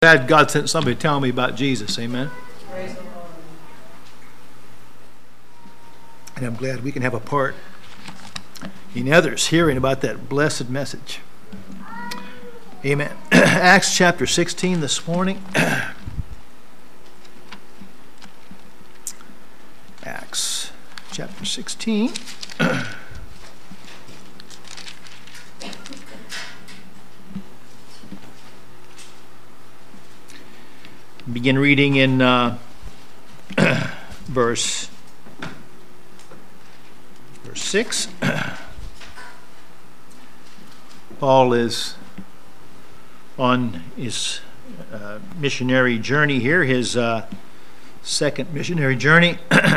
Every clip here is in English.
Glad God sent somebody to tell me about Jesus. Amen. Praise the Lord. And I'm glad we can have a part in others hearing about that blessed message. Amen. Acts chapter 16 this morning. Acts chapter 16. Begin reading in verse 6. Paul is on his missionary journey here, his second missionary journey.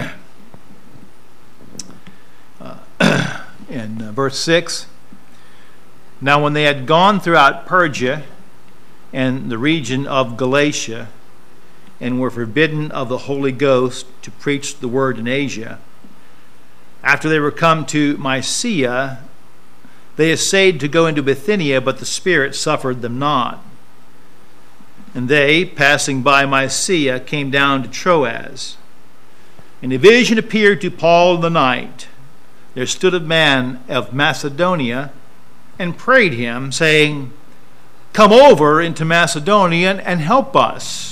In verse 6, now when they had gone throughout Persia and the region of Galatia, and were forbidden of the Holy Ghost to preach the word in Asia, after they were come to Mysia, they essayed to go into Bithynia, but the Spirit suffered them not. And they, passing by Mysia, came down to Troas. And a vision appeared to Paul in the night. There stood a man of Macedonia, and prayed him, saying, come over into Macedonia and help us.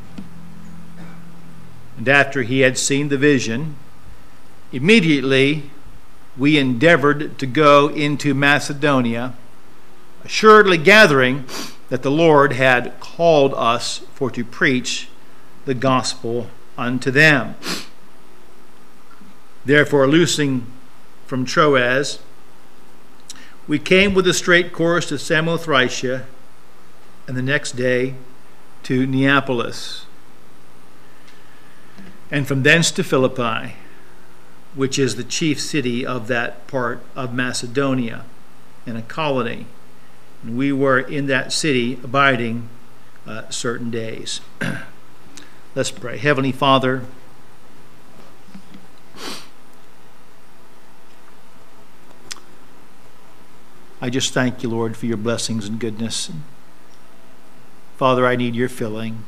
And after he had seen the vision, immediately we endeavored to go into Macedonia, assuredly gathering that the Lord had called us for to preach the gospel unto them. Therefore, loosing from Troas, we came with a straight course to Samothracia, and the next day to Neapolis, and from thence to Philippi, which is the chief city of that part of Macedonia, and a colony. And we were in that city abiding certain days. Let's pray. Heavenly Father, I just thank you, Lord, for your blessings and goodness. Father, I need your filling.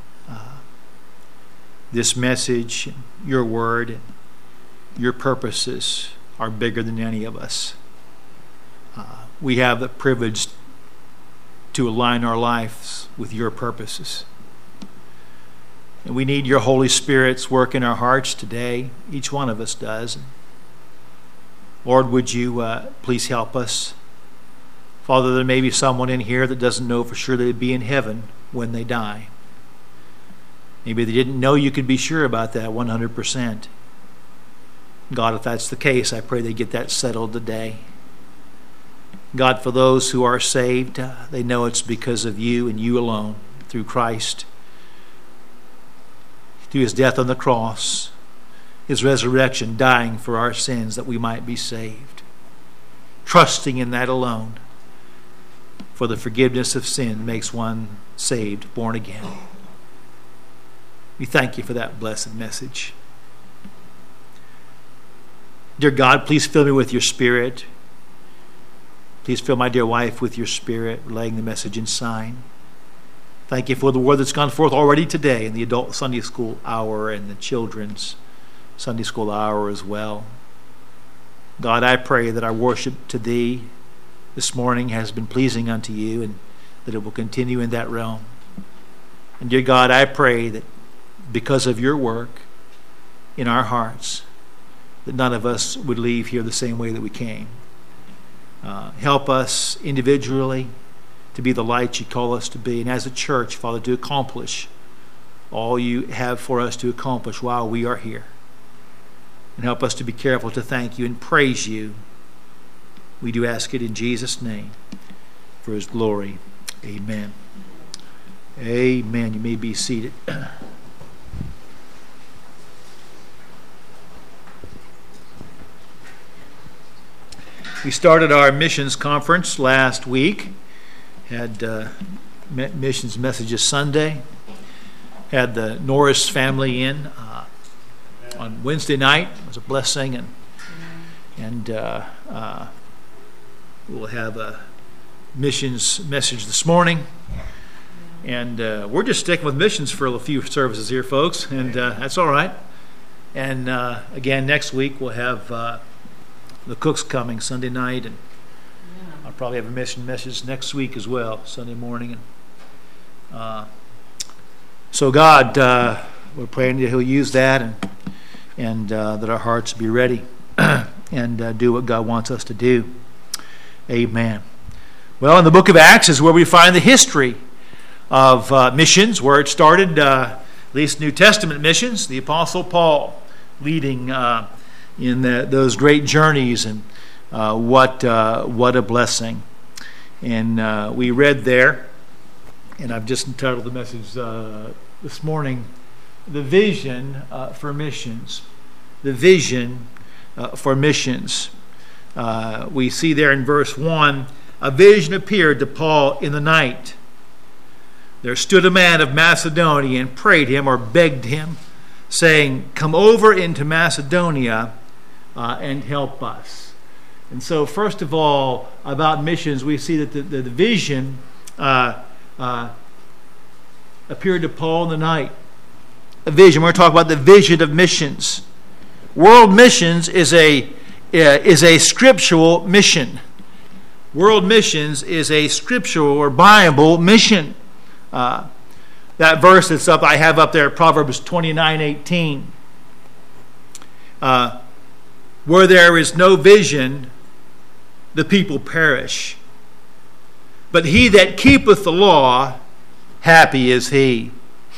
This message, your word, your purposes are bigger than any of us. We have the privilege to align our lives with your purposes. And we need your Holy Spirit's work in our hearts today. Each one of us does. Lord, would you please help us? Father, there may be someone in here that doesn't know for sure they'd be in heaven when they die. Maybe they didn't know you could be sure about that 100%. God, if that's the case, I pray they get that settled today. God, for those who are saved, they know it's because of you and you alone, through Christ, through his death on the cross, his resurrection, dying for our sins that we might be saved. Trusting in that alone, for the forgiveness of sin makes one saved, born again. We thank you for that blessed message. Dear God, please fill me with your Spirit. Please fill my dear wife with your Spirit, relaying the message in sign. Thank you for the word that's gone forth already today in the adult Sunday school hour and the children's Sunday school hour as well. God, I pray that our worship to thee this morning has been pleasing unto you, and that it will continue in that realm. And dear God, I pray that because of your work in our hearts, that none of us would leave here the same way that we came. Help us individually to be the light you call us to be, and as a church, Father, to accomplish all you have for us to accomplish while we are here. And help us to be careful to thank you and praise you. We do ask it in Jesus' name, for his glory. Amen. Amen. You may be seated. We started our missions conference last week. Had missions messages Sunday. Had the Norris family in on Wednesday night. It was a blessing, and we'll have a missions message this morning. And we're just sticking with missions for a few services here, folks, and that's all right. And again, next week we'll have the Cooks coming Sunday night, and I'll probably have a mission message next week as well, Sunday morning. So God, we're praying that He'll use that, and that our hearts be ready and do what God wants us to do. Amen. Well, in the book of Acts is where we find the history of missions, where it started, at least New Testament missions, the Apostle Paul leading in those great journeys, and what a blessing. And we read there, and I've just entitled the message this morning, The Vision for Missions. The Vision for Missions. We see there in verse 1, a vision appeared to Paul in the night. There stood a man of Macedonia and prayed him, or begged him, saying, come over into Macedonia and help us. And so, first of all, about missions, we see that the vision appeared to Paul in the night. A vision. We're going to talk about the vision of missions. World missions is a scriptural mission. World missions is a scriptural or Bible mission. That verse that's up, I have up there, Proverbs 29:18. Where there is no vision, the people perish. But he that keepeth the law, happy is he.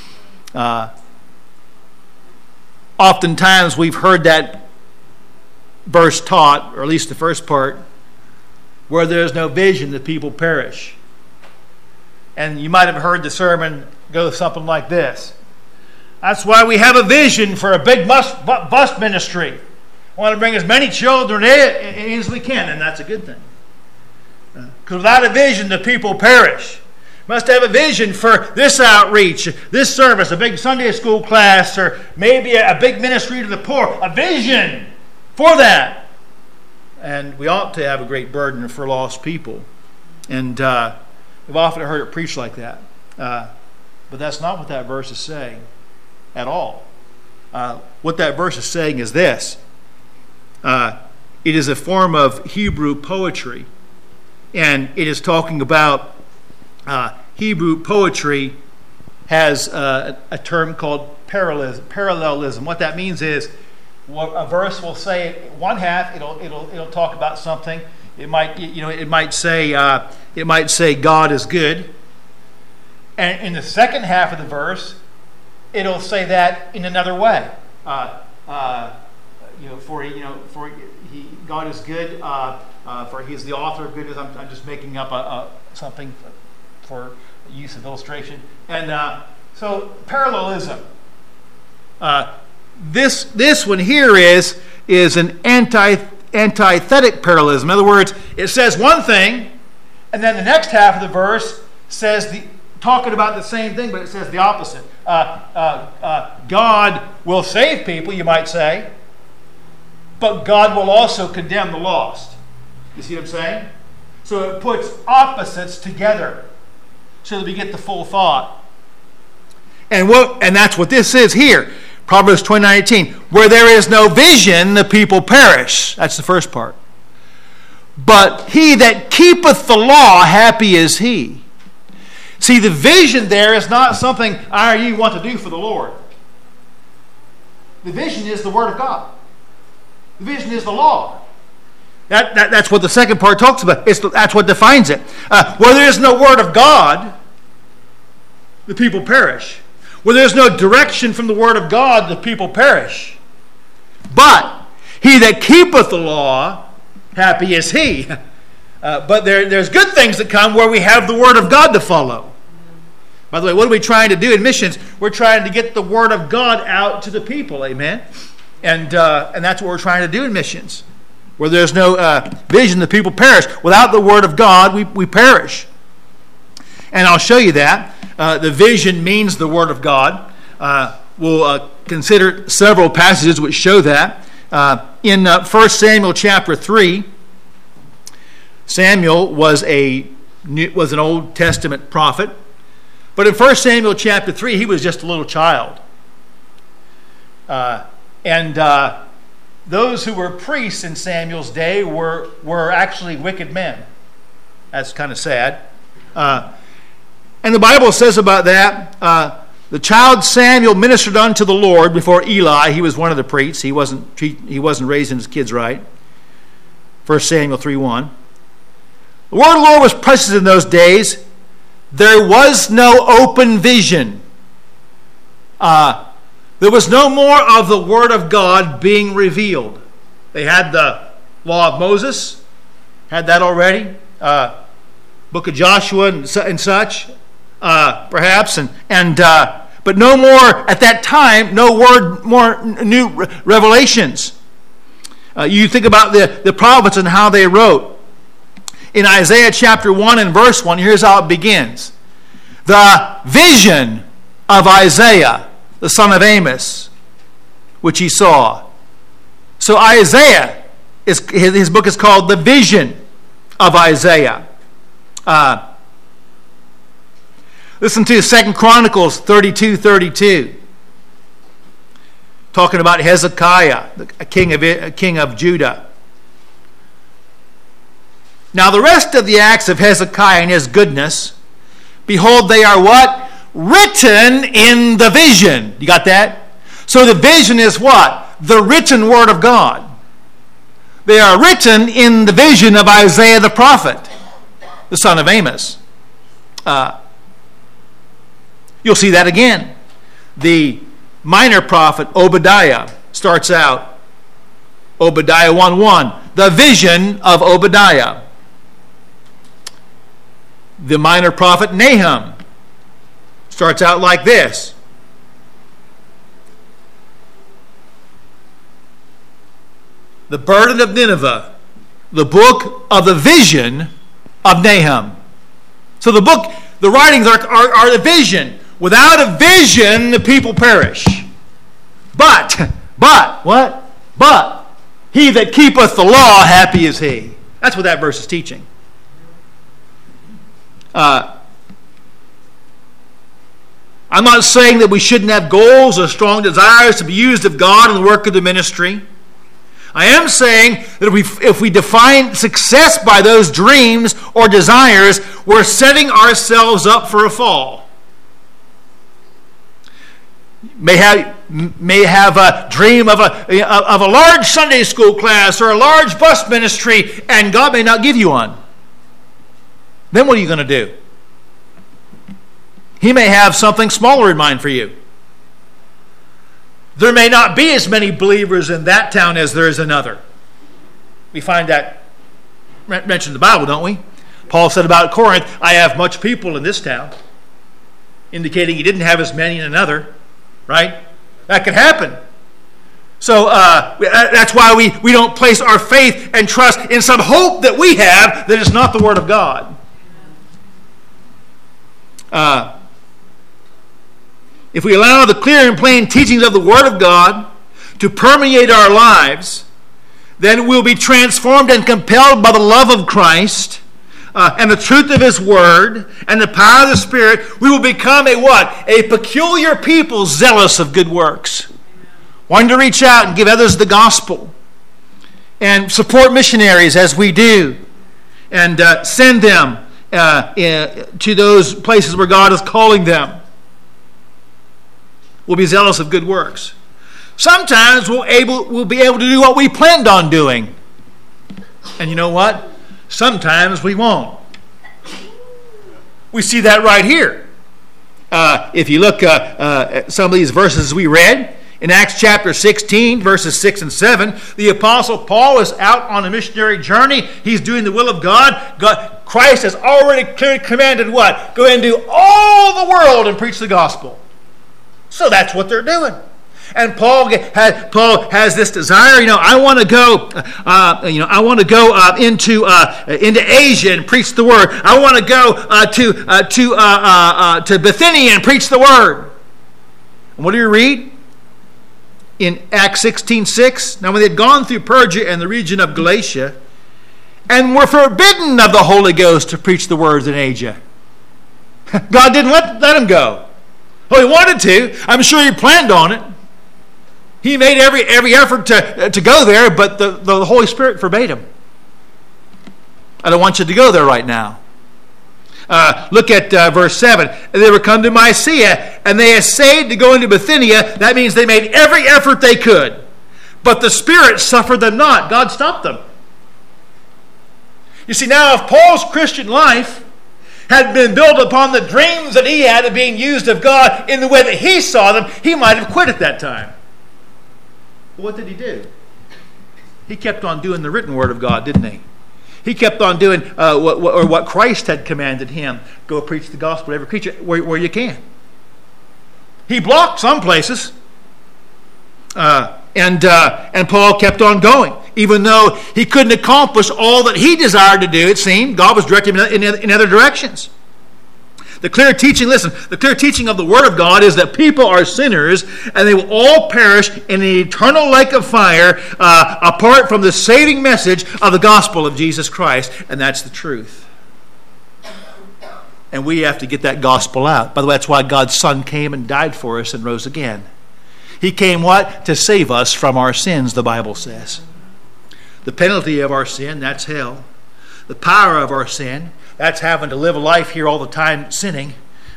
Oftentimes we've heard that verse taught, or at least the first part, where there is no vision, the people perish. And you might have heard the sermon go something like this. That's why we have a vision for a big bus ministry. We want to bring as many children in as we can, and that's a good thing. Because without a vision, the people perish. Must have a vision for this outreach, this service, a big Sunday school class, or maybe a big ministry to the poor. A vision for that. And we ought to have a great burden for lost people. And we've often heard it preached like that. But that's not what that verse is saying at all. What that verse is saying is this. It is a form of Hebrew poetry. And it is talking about Hebrew poetry has a term called parallelism. What that means is a verse will say one half it'll talk about something. It might say God is good, and in the second half of the verse it'll say that in another way. God is good. For He is the author of goodness. I'm just making up something for use of illustration. And so parallelism. This one here is an antithetic parallelism. In other words, it says one thing, and then the next half of the verse says talking about the same thing, but it says the opposite. God will save people, you might say, but God will also condemn the lost. You see what I'm saying? So it puts opposites together so that we get the full thought. And that's what this is here. Proverbs 29:18. Where there is no vision, the people perish. That's the first part. But he that keepeth the law, happy is he. See, the vision there is not something you want to do for the Lord. The vision is the Word of God. The vision is the law. That's what the second part talks about. That's what defines it. Where there is no Word of God, the people perish. Where there is no direction from the Word of God, the people perish. But he that keepeth the law, happy is he. But there's good things that come where we have the Word of God to follow. By the way, what are we trying to do in missions? We're trying to get the Word of God out to the people. Amen? And that's what we're trying to do in missions. Where there's no vision, the people perish. Without the Word of God, we perish. And I'll show you that. The vision means the Word of God. We'll consider several passages which show that. In 1 Samuel chapter 3, Samuel was an Old Testament prophet. But in 1 Samuel chapter 3, he was just a little child. And those who were priests in Samuel's day were actually wicked men. That's kind of sad. And the Bible says about that, the child Samuel ministered unto the Lord before Eli. He was one of the priests. He wasn't raising his kids right. 1 Samuel 3:1. The word of the Lord was precious in those days. There was no open vision. There was no more of the Word of God being revealed. They had the law of Moses, had that already. Book of Joshua and such, perhaps, but no more at that time. More new revelations. You think about the prophets and how they wrote. In Isaiah chapter 1 and verse 1, here's how it begins. The vision of Isaiah, the son of Amos, which he saw. So Isaiah, his book is called The Vision of Isaiah. Listen to 2 Chronicles 32:32. Talking about Hezekiah, a king of Judah. Now the rest of the acts of Hezekiah and his goodness, behold, they are what? Written in the vision. You got that? So the vision is what? The written word of God. They are written in the vision of Isaiah the prophet, the son of Amos. You'll see that again. The minor prophet Obadiah starts out, Obadiah 1:1, the vision of Obadiah. The minor prophet Nahum starts out like this. The burden of Nineveh, the book of the vision of Nahum. So the writings are the vision. Without a vision, the people perish. But, what? But, he that keepeth the law, happy is he. That's what that verse is teaching. I'm not saying that we shouldn't have goals or strong desires to be used of God in the work of the ministry. I am saying that if we define success by those dreams or desires, we're setting ourselves up for a fall. May have a dream of a large Sunday school class or a large bus ministry, and God may not give you one. Then what are you going to do? He may have something smaller in mind for you. There may not be as many believers in that town as there is another. We find that mentioned in the Bible, don't we? Paul said about Corinth, I have much people in this town, indicating he didn't have as many in another, right? That could happen. So that's why we don't place our faith and trust in some hope that we have that is not the Word of God. If we allow the clear and plain teachings of the Word of God to permeate our lives, then we'll be transformed and compelled by the love of Christ and the truth of His Word and the power of the Spirit. We will become a what? A peculiar people zealous of good works. Wanting to reach out and give others the gospel and support missionaries as we do and send them to those places where God is calling them. We'll be zealous of good works. Sometimes we'll be able to do what we planned on doing. And you know what? Sometimes we won't. We see that right here. If you look at some of these verses we read, in Acts chapter 16, verses 6 and 7, the Apostle Paul is out on a missionary journey. He's doing the will of God. Christ has already clearly commanded what? Go and do all the world and preach the gospel. So that's what they're doing. And Paul has this desire. I want to go. I want to go into Asia and preach the word. I want to go to Bithynia and preach the word. And what do you read in Acts 16:6? Now, when they had gone through Persia and the region of God didn't let him go. Oh, he wanted to. I'm sure he planned on it. He made every effort to go there, but the Holy Spirit forbade him. I don't want you to go there right now. Look at verse 7. They were come to Mysia, and they essayed to go into Bithynia. That means they made every effort they could. But the Spirit suffered them not. God stopped them. You see, now if Paul's Christian life had been built upon the dreams that he had of being used of God in the way that he saw them, he might have quit at that time. But what did he do? He kept on doing the written word of God, didn't he? He kept on doing what Christ had commanded him. Go preach the gospel to every creature where you can. He blocked some places. And Paul kept on going. Even though he couldn't accomplish all that he desired to do, it seemed, God was directing him in other directions. The clear teaching of the Word of God is that people are sinners and they will all perish in an eternal lake of fire apart from the saving message of the gospel of Jesus Christ. And that's the truth. And we have to get that gospel out. By the way, that's why God's Son came and died for us and rose again. He came what? To save us from our sins, the Bible says. The penalty of our sin, that's hell. The power of our sin, that's having to live a life here all the time sinning.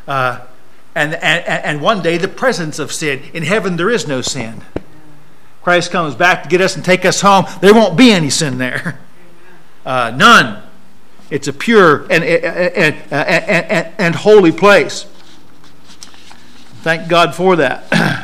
And one day the presence of sin. In heaven there is no sin. Christ comes back to get us and take us home. There won't be any sin there. None. It's a pure and holy place. Thank God for that.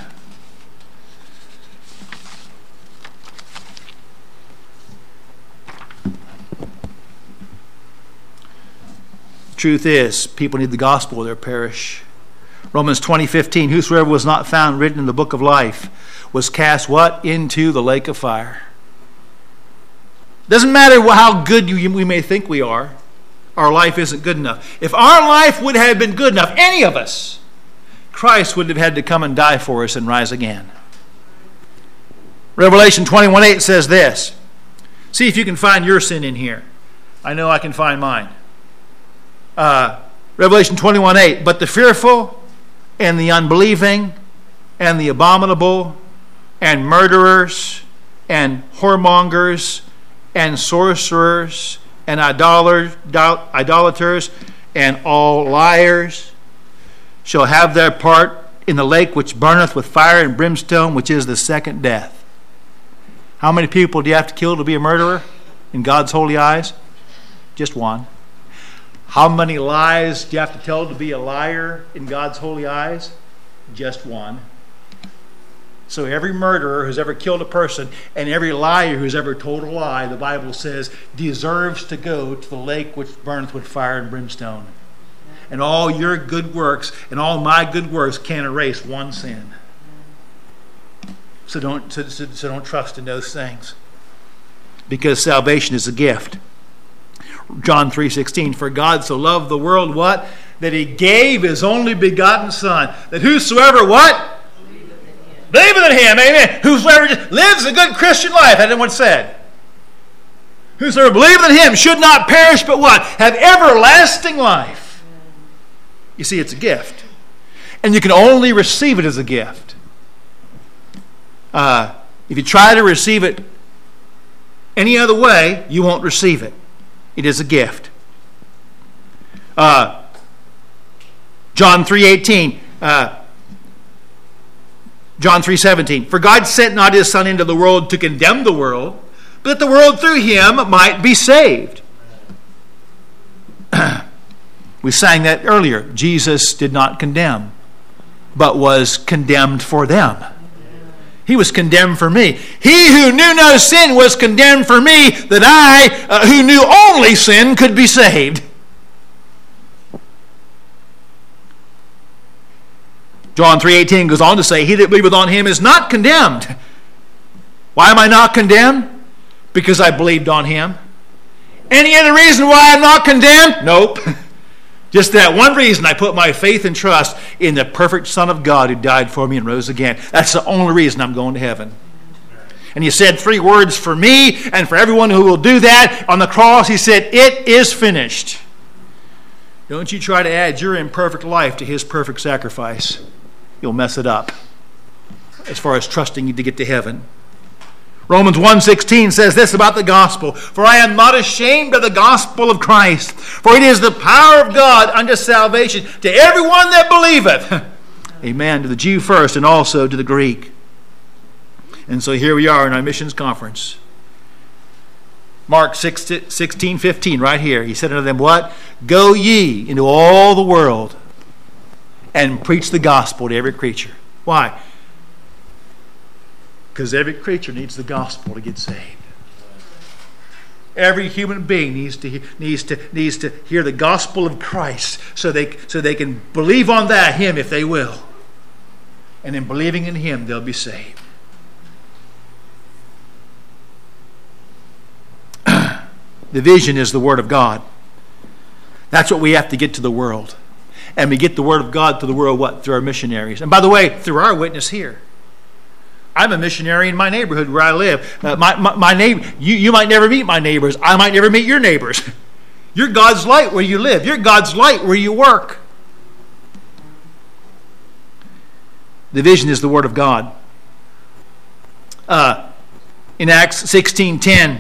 Truth is, people need the gospel or they'll perish. Romans 20:15, whosoever was not found written in the book of life was cast what? Into the lake of fire. Doesn't matter how good we may think we are. Our life isn't good enough. If our life would have been good enough, any of us, Christ would have had to come and die for us and rise again. Revelation 21:8 says this. See if you can find your sin in here. I know I can find mine. Revelation 21:8, but the fearful and the unbelieving and the abominable and murderers and whoremongers and sorcerers and idolaters and all liars shall have their part in the lake which burneth with fire and brimstone, which is the second death. How many people do you have to kill to be a murderer in God's holy eyes? Just one. How many lies do you have to tell to be a liar in God's holy eyes? Just one. So every murderer who's ever killed a person and every liar who's ever told a lie, the Bible says, deserves to go to the lake which burneth with fire and brimstone. And all your good works and all my good works can't erase one sin. So don't trust in those things. Because salvation is a gift. John 3:16, for God so loved the world, what? That he gave his only begotten Son, that whosoever, what? Believeth in him, amen. Whosoever lives a good Christian life, as anyone said. Whosoever believeth in him should not perish, but what? Have everlasting life. You see, it's a gift. And you can only receive it as a gift. If you try to receive it any other way, you won't receive it. It is a gift. John 3:18. John 3:17. For God sent not his Son into the world to condemn the world, but that the world through him might be saved. We sang that earlier. Jesus did not condemn, but was condemned for them. He was condemned for me. He who knew no sin was condemned for me, that I, who knew only sin, could be saved. John 3:18 goes on to say, he that believeth on him is not condemned. Why am I not condemned? Because I believed on him. Any other reason why I'm not condemned? Nope. Just that one reason, I put my faith and trust in the perfect Son of God who died for me and rose again. That's the only reason I'm going to heaven. And he said 3 words for me and for everyone who will do that. On the cross he said, it is finished. Don't you try to add your imperfect life to his perfect sacrifice. You'll mess it up as far as trusting you to get to heaven. Romans 1:16 says this about the gospel. For I am not ashamed of the gospel of Christ, for it is the power of God unto salvation to everyone that believeth. Amen. To the Jew first and also to the Greek. And so here we are in our missions conference. Mark 16:15 right here. He said unto them, what? Go ye into all the world and preach the gospel to every creature. Why? Because every creature needs the gospel to get saved. Every human being needs to hear the gospel of Christ so they can believe on that, him, if they will. And in believing in him, they'll be saved. The vision is the Word of God. That's what we have to get to the world. And we get the Word of God to the world, what? Through our missionaries. And by the way, through our witness here. I'm a missionary in my neighborhood where I live. My neighbor, you might never meet my neighbors. I might never meet your neighbors. You're God's light where you live. You're God's light where you work. The vision is the Word of God. In Acts 16:10,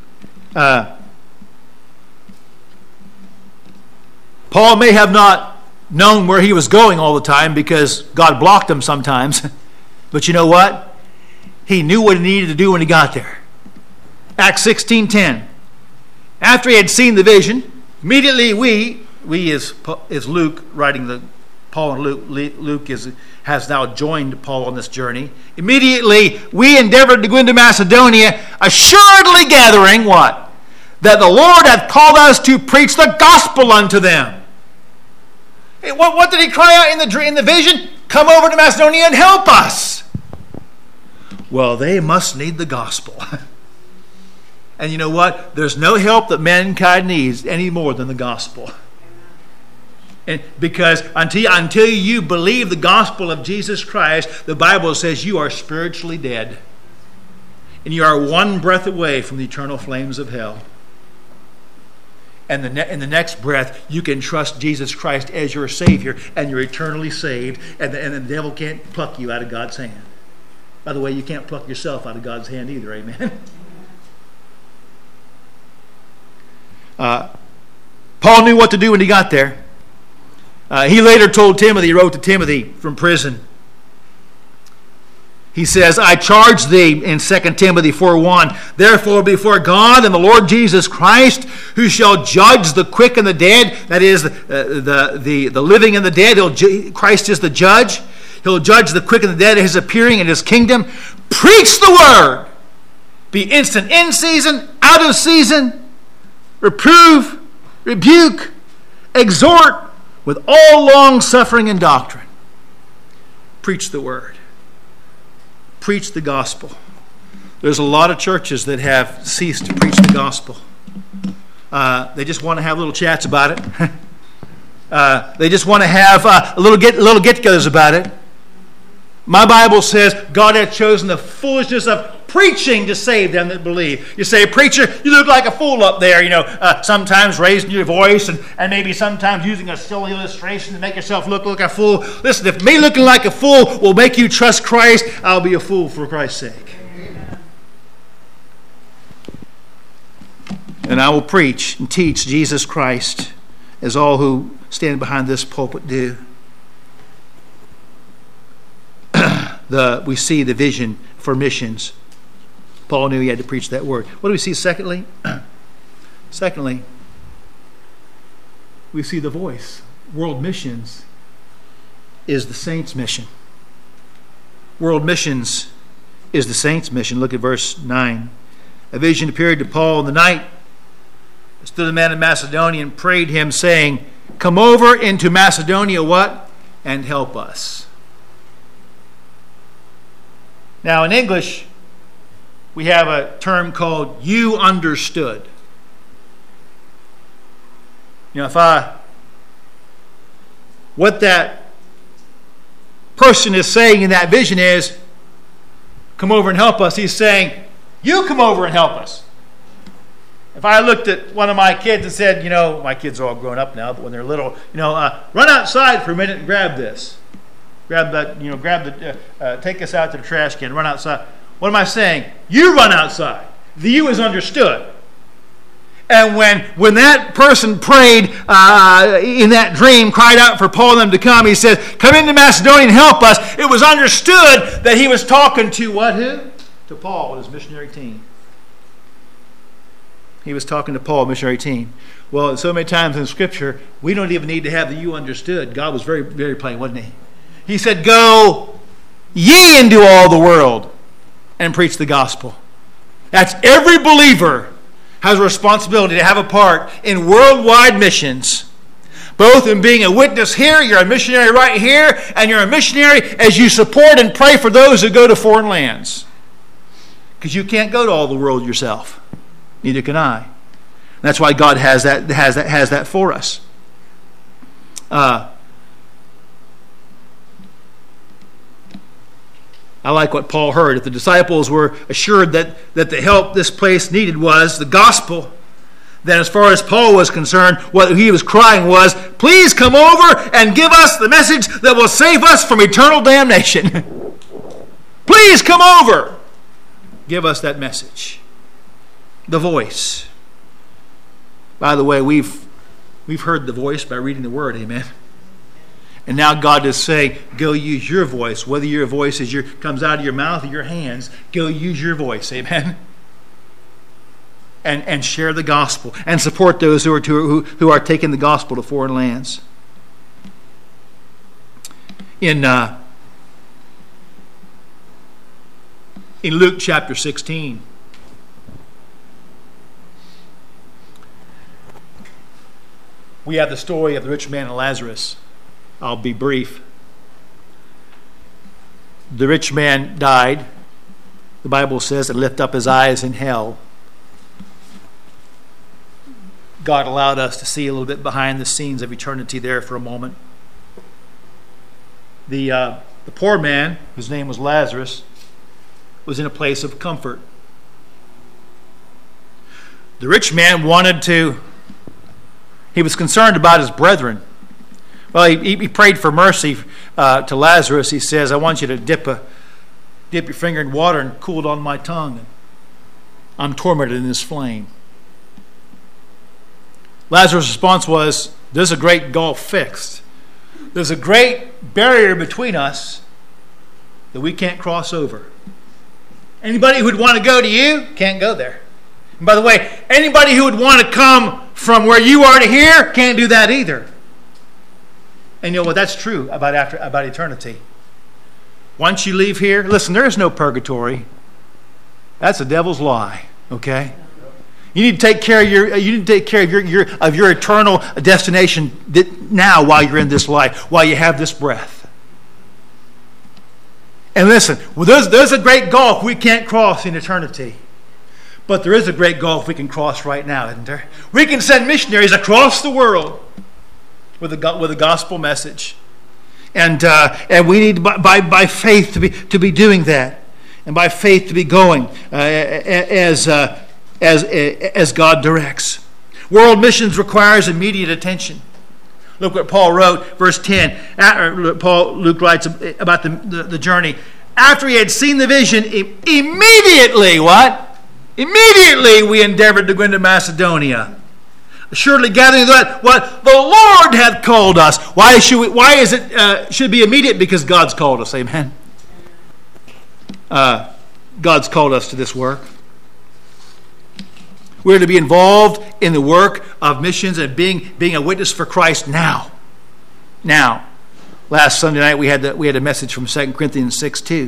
Paul may have not known where he was going all the time because God blocked him sometimes. But you know what? He knew what he needed to do when he got there. Acts 16:10. After he had seen the vision, immediately we as Luke writing Paul and Luke has now joined Paul on this journey. Immediately we endeavored to go into Macedonia, assuredly gathering what? That the Lord hath called us to preach the gospel unto them. Hey, what did he cry out in the vision? Come over to Macedonia and help us. Well, they must need the gospel. And you know what? There's no help that mankind needs any more than the gospel. And because until you believe the gospel of Jesus Christ, the Bible says you are spiritually dead. And you are one breath away from the eternal flames of hell. And in the next breath, you can trust Jesus Christ as your Savior, and you're eternally saved, and the devil can't pluck you out of God's hand. By the way, you can't pluck yourself out of God's hand either, amen? Paul knew what to do when he got there. He later told Timothy, he wrote to Timothy from prison. He says, I charge thee in 2 Timothy 4:1, therefore before God and the Lord Jesus Christ, who shall judge the quick and the dead, that is, the living and the dead, Christ is the judge. He'll judge the quick and the dead at his appearing in his kingdom. Preach the word. Be instant in season, out of season. Reprove, rebuke, exhort with all long suffering and doctrine. Preach the word. Preach the gospel. There's a lot of churches that have ceased to preach the gospel. They just want to have little chats about it. They just want to have little get-togethers about it. My Bible says God hath chosen the foolishness of preaching to save them that believe. You say, preacher, you look like a fool up there, sometimes raising your voice and maybe sometimes using a silly illustration to make yourself look like a fool. Listen, if me looking like a fool will make you trust Christ, I'll be a fool for Christ's sake. Amen. And I will preach and teach Jesus Christ as all who stand behind this pulpit do. We see the vision for missions. Paul knew he had to preach that word. What do we see secondly? Secondly, we see the voice. World missions is the saints' mission. World missions is the saints' mission. Look at verse 9. A vision appeared to Paul in the night. Stood a man in Macedonia and prayed him, saying, come over into Macedonia, what? And help us. Now, in English, we have a term called you understood. What that person is saying in that vision is, come over and help us. He's saying, you come over and help us. If I looked at one of my kids and said, my kids are all grown up now, but when they're little, run outside for a minute and grab this. Grab that, take us out to the trash can, run outside. What am I saying? You run outside. The you is understood. And when that person prayed in that dream, cried out for Paul and them to come, he said, come into Macedonia and help us. It was understood that he was talking to who? To Paul and his missionary team. He was talking to Paul, missionary team. Well, so many times in Scripture, we don't even need to have the you understood. God was very, very plain, wasn't he? He said, go ye into all the world and preach the gospel. That's every believer has a responsibility to have a part in worldwide missions. Both in being a witness here, you're a missionary right here, and you're a missionary as you support and pray for those who go to foreign lands. Because you can't go to all the world yourself. Neither can I. That's why God has that for us. I like what Paul heard. If the disciples were assured that the help this place needed was the gospel, then as far as Paul was concerned, what he was crying was, please come over and give us the message that will save us from eternal damnation. Please come over. Give us that message. The voice. By the way, we've heard the voice by reading the Word, amen. And now God is saying, go use your voice. Whether your voice comes out of your mouth or your hands, go use your voice. Amen. And share the gospel. And support those who are taking the gospel to foreign lands. In Luke chapter 16, we have the story of the rich man and Lazarus. I'll be brief. The rich man died, the Bible says, and lifted up his eyes in hell. God allowed us to see a little bit behind the scenes of eternity there for a moment. The poor man, whose name was Lazarus, was in a place of comfort. The rich man he was concerned about his brethren. Well, he prayed for mercy to Lazarus. He says, I want you to dip your finger in water and cool it on my tongue. I'm tormented in this flame. Lazarus' response was, there's a great gulf fixed. There's a great barrier between us that we can't cross over. Anybody who would want to go to you can't go there. And by the way, anybody who would want to come from where you are to here can't do that either. And you know what? That's true about eternity. Once you leave here, listen, there is no purgatory. That's the devil's lie. Okay? You need to take care of your eternal destination now while you're in this life, while you have this breath. And listen, there's a great gulf we can't cross in eternity. But there is a great gulf we can cross right now, isn't there? We can send missionaries across the world with a gospel message, and we need by faith to be doing that, and by faith to be going as God directs. World missions requires immediate attention. Look what Paul wrote, verse 10. Luke writes about the journey. After he had seen the vision, immediately what? Immediately we endeavored to go into Macedonia, assuredly gathering that what the Lord hath called us. Why is it should be immediate? Because God's called us. Amen. God's called us to this work. We're to be involved in the work of missions and being a witness for Christ now. Now, last Sunday night we had a message from 2 Corinthians 6:2.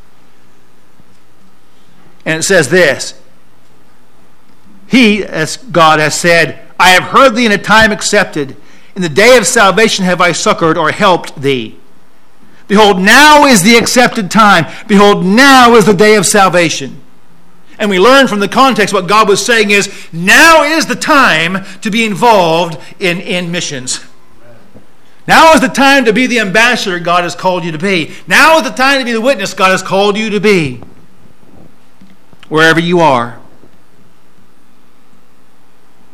And it says this: He, as God has said, I have heard thee in a time accepted. In the day of salvation have I succored or helped thee. Behold, now is the accepted time. Behold, now is the day of salvation. And we learn from the context what God was saying is, now is the time to be involved in missions. Now is the time to be the ambassador God has called you to be. Now is the time to be the witness God has called you to be. Wherever you are.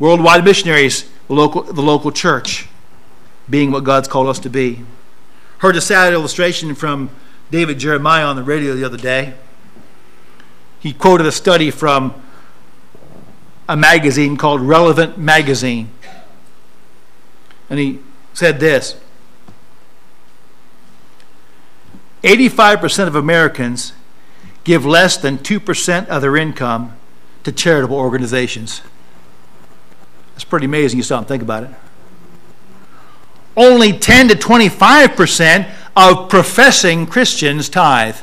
Worldwide missionaries, the local church, being what God's called us to be. Heard a sad illustration from David Jeremiah on the radio the other day. He quoted a study from a magazine called Relevant Magazine. And he said this: 85% of Americans give less than 2% of their income to charitable organizations. That's pretty amazing. You stop and think about it. Only 10 to 25% of professing Christians tithe.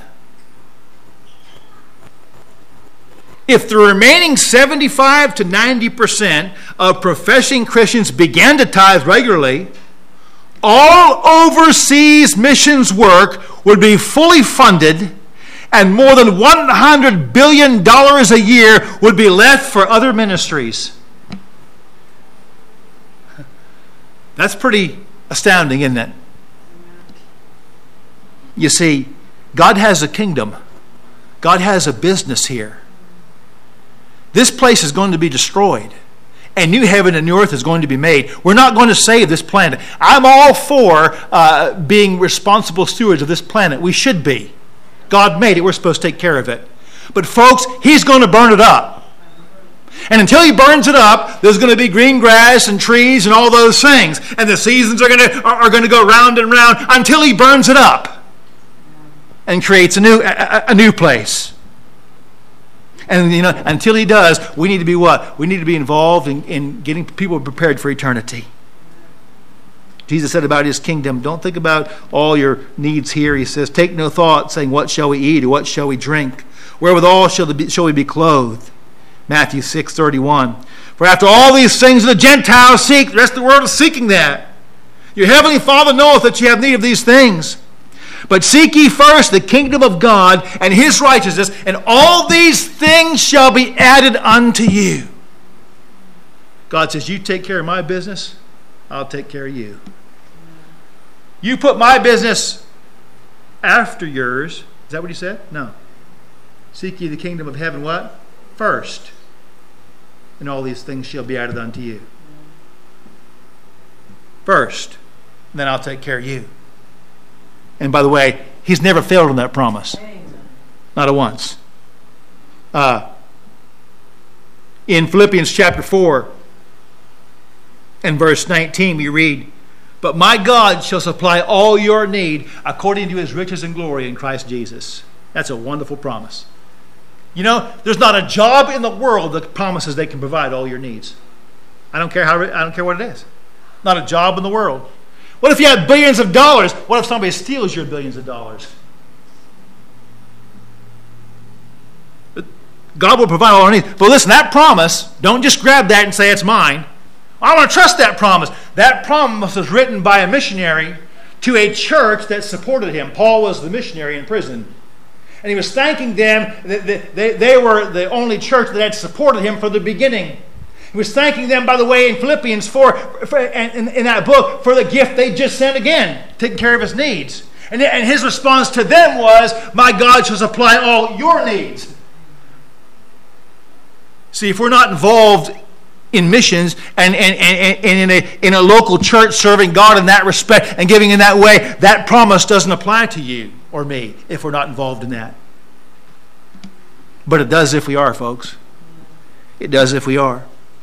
If the remaining 75 to 90% of professing Christians began to tithe regularly, all overseas missions work would be fully funded, and more than $100 billion a year would be left for other ministries. That's pretty astounding, isn't it? You see, God has a kingdom. God has a business here. This place is going to be destroyed. And new heaven and new earth is going to be made. We're not going to save this planet. I'm all for being responsible stewards of this planet. We should be. God made it. We're supposed to take care of it. But folks, He's going to burn it up. And until He burns it up, there's going to be green grass and trees and all those things. And the seasons are going to go round and round until He burns it up and creates a new place. And until He does, we need to be what? We need to be involved in getting people prepared for eternity. Jesus said about His kingdom, don't think about all your needs here. He says, take no thought, saying, what shall we eat or what shall we drink? Wherewithal shall we be clothed? Matthew 6:31. For after all these things the Gentiles seek, the rest of the world is seeking that. Your heavenly Father knoweth that you have need of these things. But seek ye first the kingdom of God and His righteousness, and all these things shall be added unto you. God says, you take care of my business, I'll take care of you. You put my business after yours. Is that what He said? No. Seek ye the kingdom of heaven, what? First. And all these things shall be added unto you. First. Then I'll take care of you. And by the way, He's never failed on that promise. Not at once. In Philippians chapter 4 and verse 19 we read, but my God shall supply all your need according to His riches and glory in Christ Jesus. That's a wonderful promise. You know, there's not a job in the world that promises they can provide all your needs. I don't care what it is. Not a job in the world. What if you had billions of dollars? What if somebody steals your billions of dollars? God will provide all our needs. But listen, that promise, don't just grab that and say it's mine. I want to trust that promise. That promise was written by a missionary to a church that supported him. Paul was the missionary in prison. And he was thanking them. They were the only church that had supported him from the beginning. He was thanking them, by the way, in Philippians 4, in that book, for the gift they just sent again, taking care of his needs. And his response to them was, my God shall supply all your needs. See, if we're not involved in missions and in a local church serving God in that respect and giving in that way, that promise doesn't apply to you or me if we're not involved in that. But it does if we are, folks. It does if we are.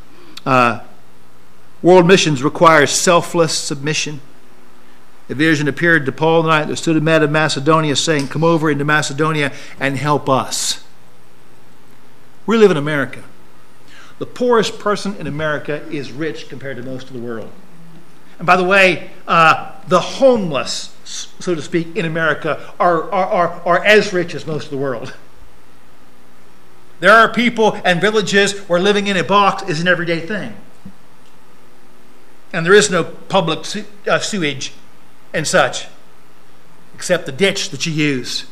World missions requires selfless submission. A vision appeared to Paul the night that stood a man of Macedonia saying, come over into Macedonia and help us. We live in America. The poorest person in America is rich compared to most of the world. And by the way, the homeless, so to speak, in America are as rich as most of the world. There are people and villages where living in a box is an everyday thing. And there is no public sewage and such, except the ditch that you use.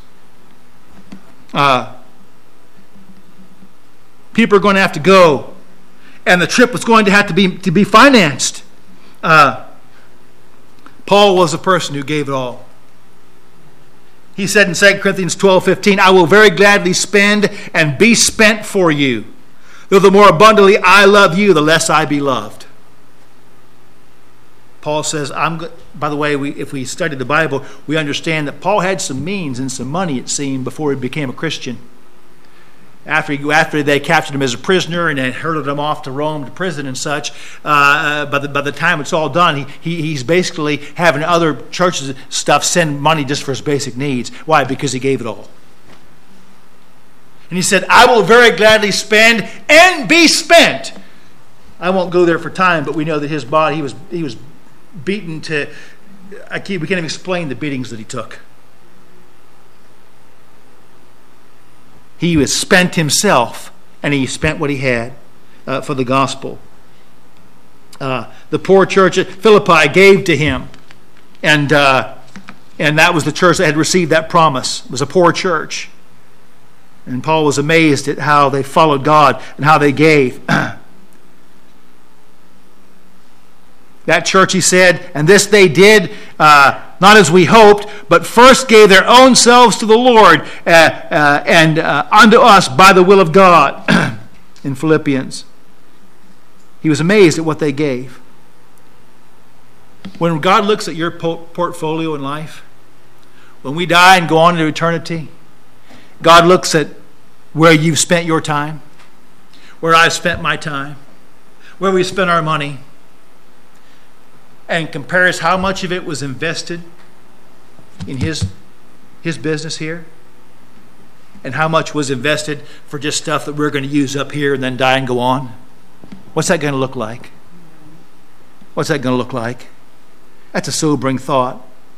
People are going to have to go, and the trip was going to have to be financed. Paul was a person who gave it all. He said in 2 Corinthians 12:15, I will very gladly spend and be spent for you. Though the more abundantly I love you, the less I be loved. Paul says, by the way, if we study the Bible, we understand that Paul had some means and some money, it seemed, before he became a Christian. After they captured him as a prisoner and then herded him off to Rome to prison and such, by the time it's all done, he's basically having other churches and stuff send money just for his basic needs. Why? Because he gave it all. And he said, I will very gladly spend and be spent. I won't go there for time, but we know that his body, he was beaten to, we can't even explain the beatings that he took. He was spent himself, and he spent what he had for the gospel. The poor church at Philippi gave to him, and that was the church that had received that promise. It was a poor church. And Paul was amazed at how they followed God and how they gave. That church, he said, and this they did, not as we hoped, but first gave their own selves to the Lord and unto us by the will of God. In Philippians. He was amazed at what they gave. When God looks at your portfolio in life, when we die and go on into eternity, God looks at where you've spent your time, where I've spent my time, where we spent our money, and compares how much of it was invested in his business here and how much was invested for just stuff that we're going to use up here and then die and go on. What's that going to look like? What's that going to look like? That's a sobering thought.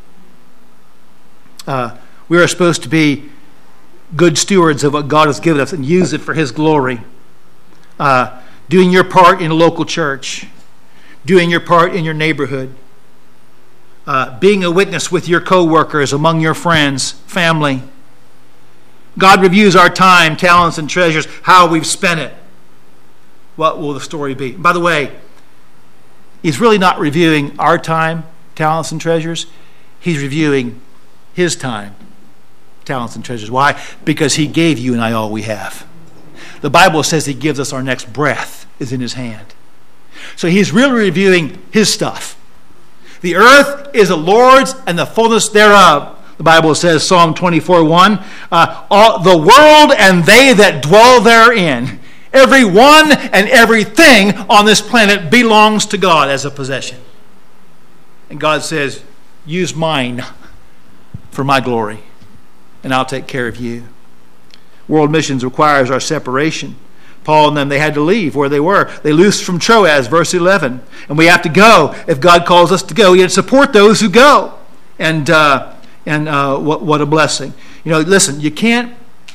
We are supposed to be good stewards of what God has given us and use it for his glory. Doing your part in a local church. Doing your part in your neighborhood. Being a witness with your co-workers, among your friends, family. God reviews our time, talents, and treasures, how we've spent it. What will the story be? By the way, he's really not reviewing our time, talents, and treasures. He's reviewing his time, talents, and treasures. Why? Because he gave you and I all we have. The Bible says he gives us our next breath is in his hand. So he's really reviewing his stuff. The earth is the Lord's and the fullness thereof. The Bible says, Psalm 24:1, the world and they that dwell therein, every one and everything on this planet belongs to God as a possession. And God says, use mine for my glory, and I'll take care of you. World missions requires our separation. Paul and them, they had to leave where they were. They loosed from Troas, verse 11. And we have to go if God calls us to go. We have to support those who go. And what a blessing. You know, listen, you can't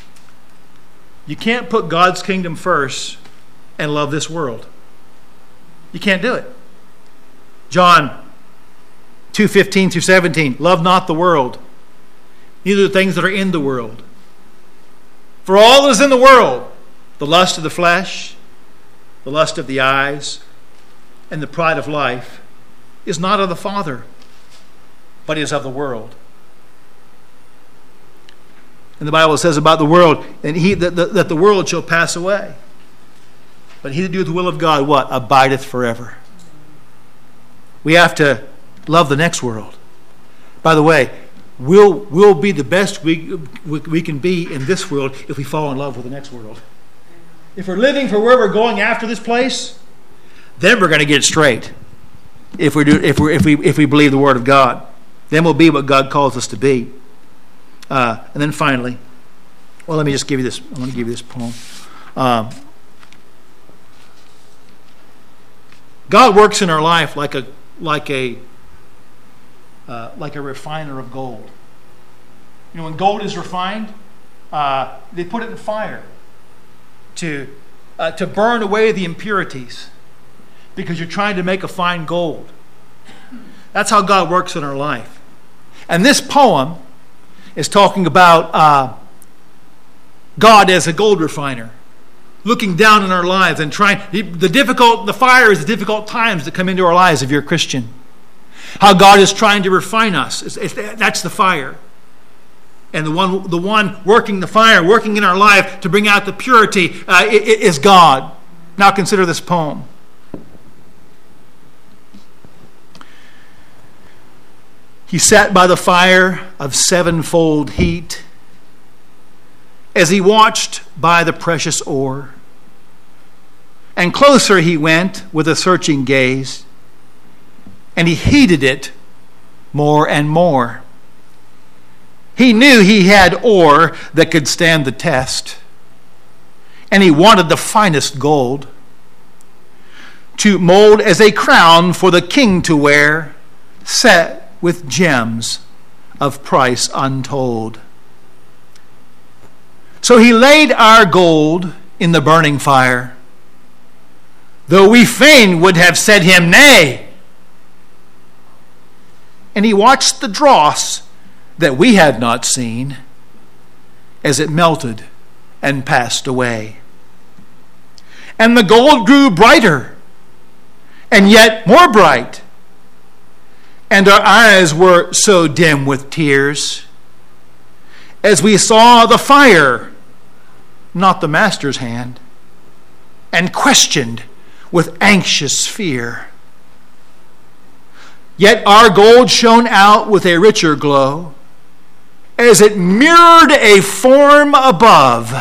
put God's kingdom first and love this world. You can't do it. John 2:15 through 17, love not the world, neither the things that are in the world. For all that is in the world, the lust of the flesh, the lust of the eyes, and the pride of life, is not of the Father, but is of the world. And the Bible says about the world, and that the world shall pass away. But he that doeth the will of God, what? Abideth forever. We have to love the next world. By the way, we'll be the best we can be in this world if we fall in love with the next world. If we're living for where we're going after this place, then we're going to get it straight. If we believe the Word of God, then we'll be what God calls us to be. And then finally, well, let me just give you this. I want to give you this poem. God works in our life like a refiner of gold. You know, when gold is refined, they put it in fire to burn away the impurities, because you're trying to make a fine gold. That's how God works in our life. And this poem is talking about God as a gold refiner, looking down in our lives and trying. The fire is the difficult times that come into our lives if you're a Christian. How God is trying to refine us. That's the fire. And the one working the fire, working in our life to bring out the purity, is God. Now consider this poem. He sat by the fire of sevenfold heat as he watched by the precious ore. And closer he went with a searching gaze, and he heeded it more and more. He knew he had ore that could stand the test, and he wanted the finest gold to mold as a crown for the king to wear, set with gems of price untold. So he laid our gold in the burning fire, though we fain would have said him nay. And he watched the dross that we had not seen as it melted and passed away. And the gold grew brighter and yet more bright, and our eyes were so dim with tears as we saw the fire, not the master's hand, and questioned with anxious fear. Yet our gold shone out with a richer glow as it mirrored a form above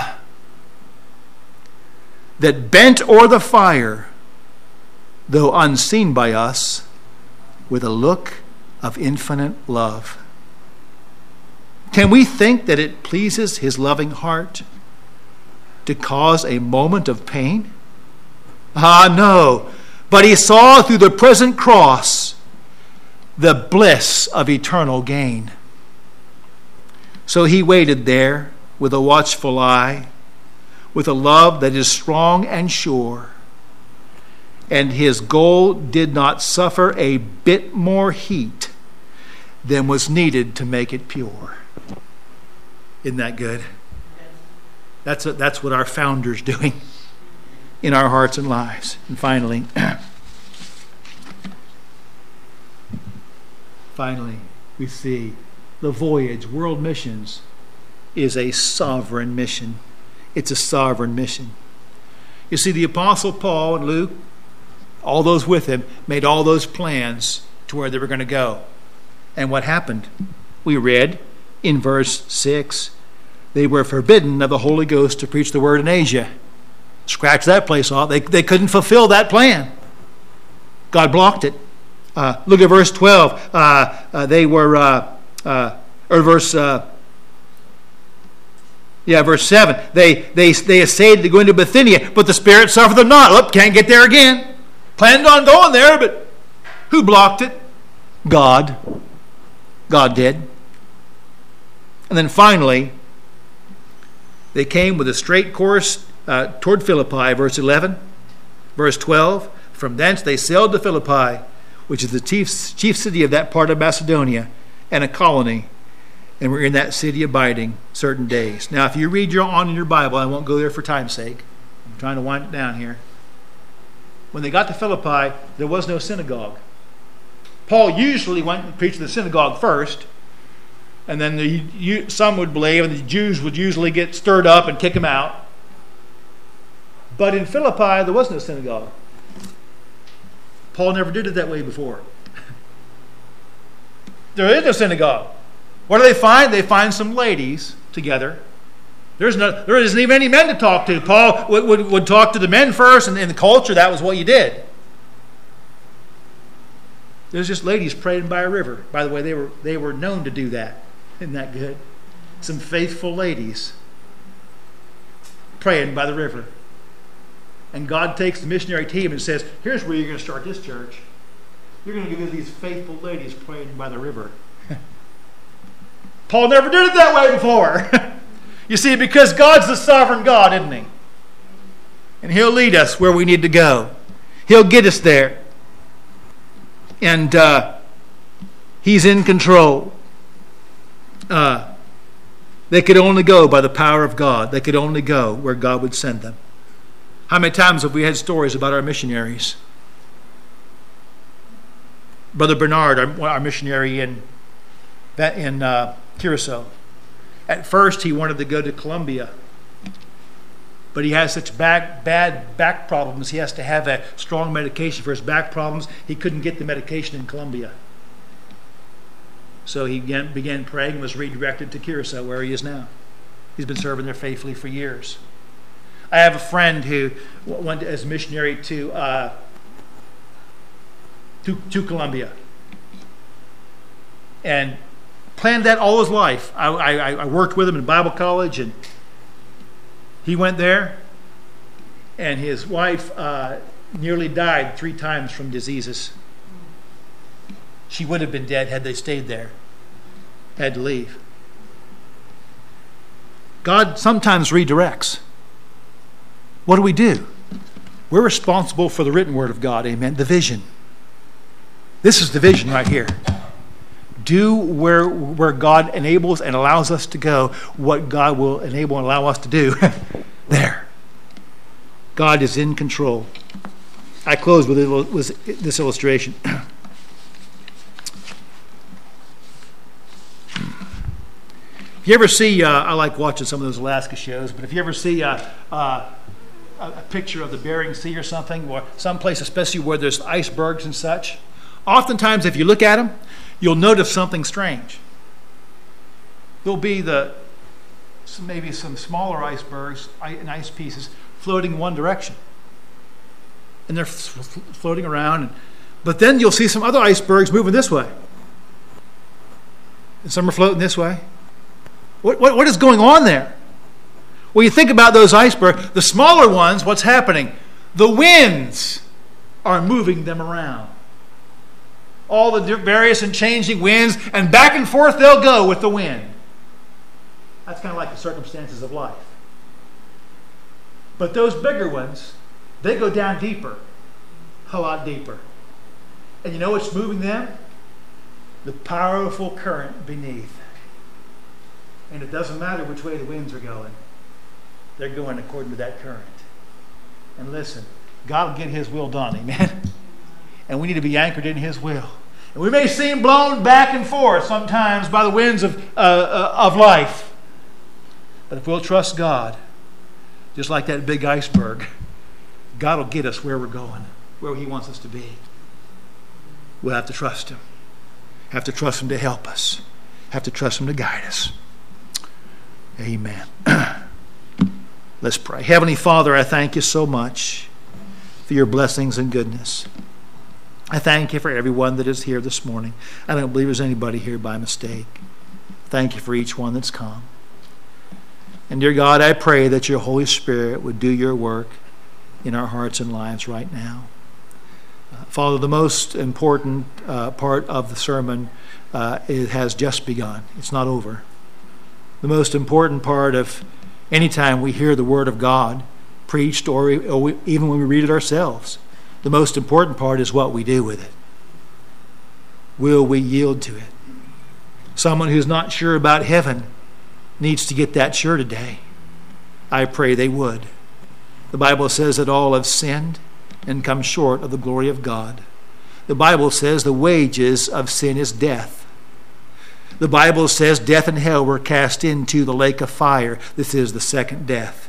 that bent o'er the fire, though unseen by us, with a look of infinite love. Can we think that it pleases his loving heart to cause a moment of pain? Ah, no. But he saw through the present cross the bliss of eternal gain. So he waited there with a watchful eye, with a love that is strong and sure. And his gold did not suffer a bit more heat than was needed to make it pure. Isn't that good? That's what our founder's doing in our hearts and lives. And finally, we see the voyage, world missions, is a sovereign mission. It's a sovereign mission. You see, the Apostle Paul and Luke, all those with him, made all those plans to where they were going to go. And what happened? We read in verse 6, they were forbidden of the Holy Ghost to preach the word in Asia. Scratch that place off. They couldn't fulfill that plan. God blocked it. Look at verse 12. Verse 7. They essayed to go into Bithynia, but the Spirit suffered them not. Oh, can't get there again. Planned on going there, but who blocked it? God. God did. And then finally, they came with a straight course toward Philippi, verse 11. Verse 12, from thence they sailed to Philippi, which is the chief city of that part of Macedonia, and a colony, and we're in that city abiding certain days. Now, if you read in your Bible, I won't go there for time's sake. I'm trying to wind it down here. When they got to Philippi, there was no synagogue. Paul usually went and preached in the synagogue first, and then some would believe, and the Jews would usually get stirred up and kick him out. But in Philippi, there was no synagogue. Paul never did it that way before. There is no synagogue. What do they find? They find some ladies together. There isn't even any men to talk to. Paul would talk to the men first, and in the culture, that was what you did. There's just ladies praying by a river. By the way, they were known to do that. Isn't that good? Some faithful ladies praying by the river. And God takes the missionary team and says, here's where you're going to start this church. You're going to give these faithful ladies praying by the river. Paul never did it that way before. You see, because God's the sovereign God, isn't he? And he'll lead us where we need to go. He'll get us there. And he's in control. They could only go by the power of God. They could only go where God would send them. How many times have we had stories about our missionaries? Brother Bernard, our missionary in Curacao. At first, he wanted to go to Colombia. But he has such bad back problems, he has to have a strong medication for his back problems. He couldn't get the medication in Colombia. So he began praying and was redirected to Curacao, where he is now. He's been serving there faithfully for years. I have a friend who went as a missionary to Colombia and planned that all his life. I worked with him in Bible college, and he went there, and his wife nearly died 3 times from diseases. She would have been dead had they stayed there. Had to leave. God sometimes redirects. What do? We're responsible for the written word of God, amen, the vision. This is the vision right here. Do where God enables and allows us to go what God will enable and allow us to do. There. God is in control. I close with this illustration. If you ever see, I like watching some of those Alaska shows, but if you ever see a picture of the Bering Sea or something, or someplace especially where there's icebergs and such, oftentimes if you look at them, you'll notice something strange. There'll be maybe some smaller icebergs and ice pieces floating in one direction. And they're floating around. But then you'll see some other icebergs moving this way. And some are floating this way. What is going on there? Well, you think about those icebergs, the smaller ones, what's happening? The winds are moving them around. All the various and changing winds, and back and forth they'll go with the wind. That's kind of like the circumstances of life. But those bigger ones, they go down deeper, a lot deeper. And you know what's moving them? The powerful current beneath. And it doesn't matter which way the winds are going. They're going according to that current. And listen, God will get His will done, amen? And we need to be anchored in His will. And we may seem blown back and forth sometimes by the winds of life. But if we'll trust God, just like that big iceberg, God will get us where we're going, where He wants us to be. We'll have to trust Him. Have to trust Him to help us. Have to trust Him to guide us. Amen. Let's pray. Heavenly Father, I thank You so much for Your blessings and goodness. I thank You for everyone that is here this morning. I don't believe there's anybody here by mistake. Thank You for each one that's come. And dear God, I pray that Your Holy Spirit would do Your work in our hearts and lives right now. Father, the most important part of the sermon it has just begun. It's not over. The most important part of any time we hear the Word of God preached, or even when we read it ourselves, the most important part is what we do with it. Will we yield to it? Someone who's not sure about heaven needs to get that sure today. I pray they would. The Bible says that all have sinned and come short of the glory of God. The Bible says the wages of sin is death. The Bible says death and hell were cast into the lake of fire. This is the second death.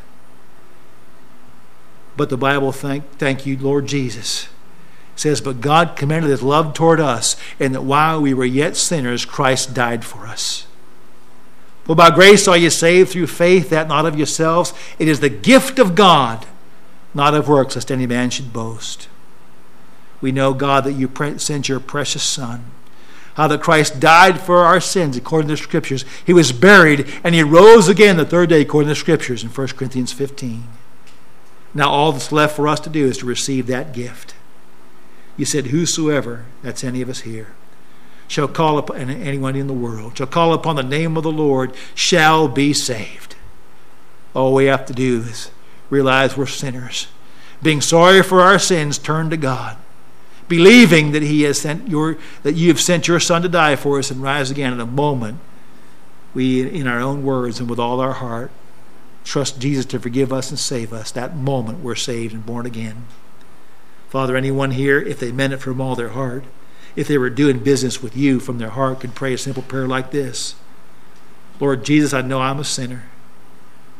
But the Bible, thank You, Lord Jesus, says, but God commended His love toward us, and that while we were yet sinners, Christ died for us. For by grace are you saved through faith, that not of yourselves. It is the gift of God, not of works, lest any man should boast. We know, God, that You sent Your precious Son. How that Christ died for our sins according to the Scriptures. He was buried and He rose again the third day according to the Scriptures in 1 Corinthians 15. Now all that's left for us to do is to receive that gift. You said, whosoever, that's any of us here, shall call upon, anyone in the world, shall call upon the name of the Lord, shall be saved. All we have to do is realize we're sinners. Being sorry for our sins, turn to God. Believing that He has that You have sent Your Son to die for us and rise again. In a moment, we, in our own words and with all our heart, trust Jesus to forgive us and save us. That moment we're saved and born again. Father, anyone here, if they meant it from all their heart, if they were doing business with You from their heart, could pray a simple prayer like this. Lord Jesus, I know I'm a sinner.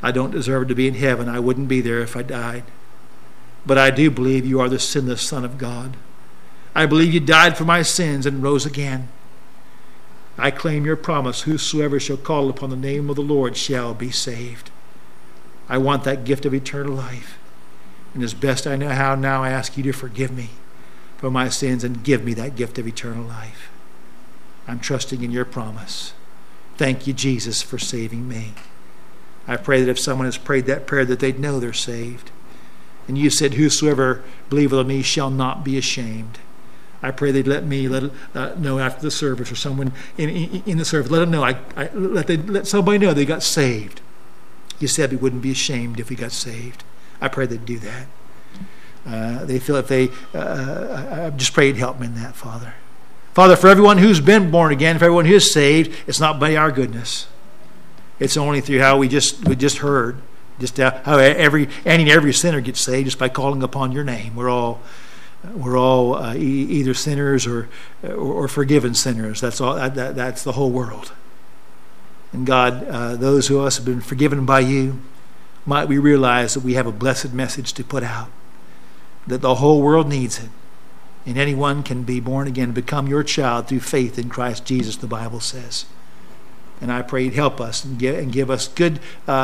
I don't deserve to be in heaven. I wouldn't be there if I died. But I do believe you are the sinless Son of God. I believe you died for my sins and rose again. I claim your promise, whosoever shall call upon the name of the Lord shall be saved. I want that gift of eternal life. And as best I know how now, I ask you to forgive me for my sins and give me that gift of eternal life. I'm trusting in your promise. Thank you, Jesus, for saving me. I pray that if someone has prayed that prayer, that they'd know they're saved. And you said, whosoever believeth on me shall not be ashamed. I pray they'd let me know after the service, or someone in the service, let them know. Let somebody know they got saved. You said we wouldn't be ashamed if we got saved. I pray they'd do that. They feel if they, I just pray you'd help me in that, Father. Father, for everyone who's been born again, for everyone who is saved, it's not by our goodness. It's only through how we just heard, just how every sinner gets saved just by calling upon your name. We're all either sinners or forgiven sinners. That's all. That's the whole world. And God, those of us who have been forgiven by you, might we realize that we have a blessed message to put out, that the whole world needs it, and anyone can be born again, become your child through faith in Christ Jesus, the Bible says. And I pray you'd help us and give us good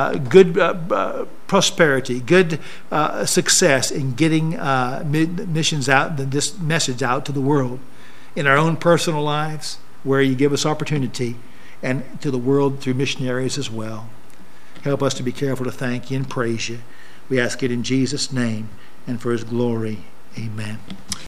prosperity, good success in getting missions out, this message out to the world, in our own personal lives, where you give us opportunity, and to the world through missionaries as well. Help us to be careful to thank you and praise you. We ask it in Jesus' name and for his glory. Amen.